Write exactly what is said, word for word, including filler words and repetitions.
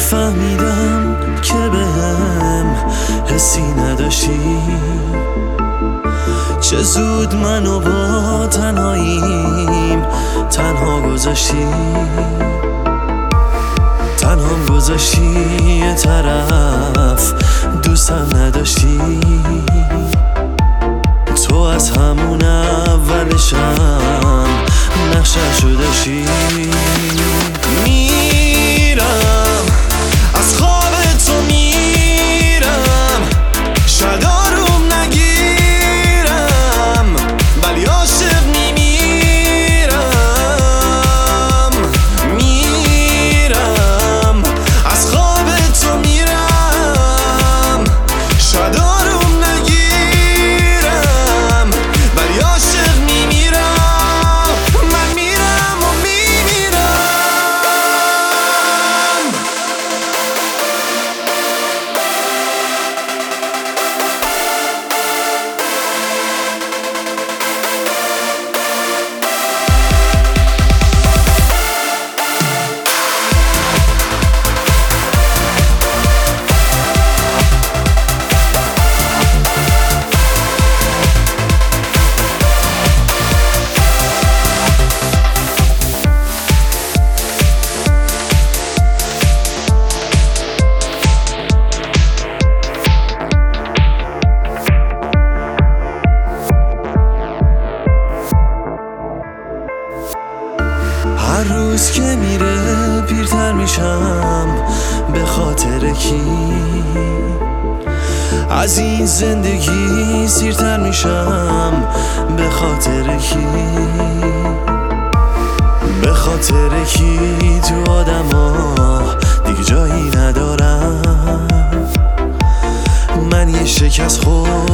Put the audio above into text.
فهمیدم که بهم حسی نداشتی، چه زود منو با تنهاییم تنها گذاشتی، تنهام گذاشتی یه طرف دوستم نداشتی. تو از همون اولشم نقشه‌شو داشتی. میرم از خواب تو میرم، شاید آروم نگیرم ولی عاشق میمیرم. میرم از خواب تو میرم، شاید آروم نگیرم ولی عاشق میمیرم. من میرم و میمیرم. هر روز که میره پیرتر میشم به خاطر کی، از این زندگی سیرتر میشم به خاطر کی، به خاطر کی تو آدم ها دیگه جایی ندارم. من یه شکست خورد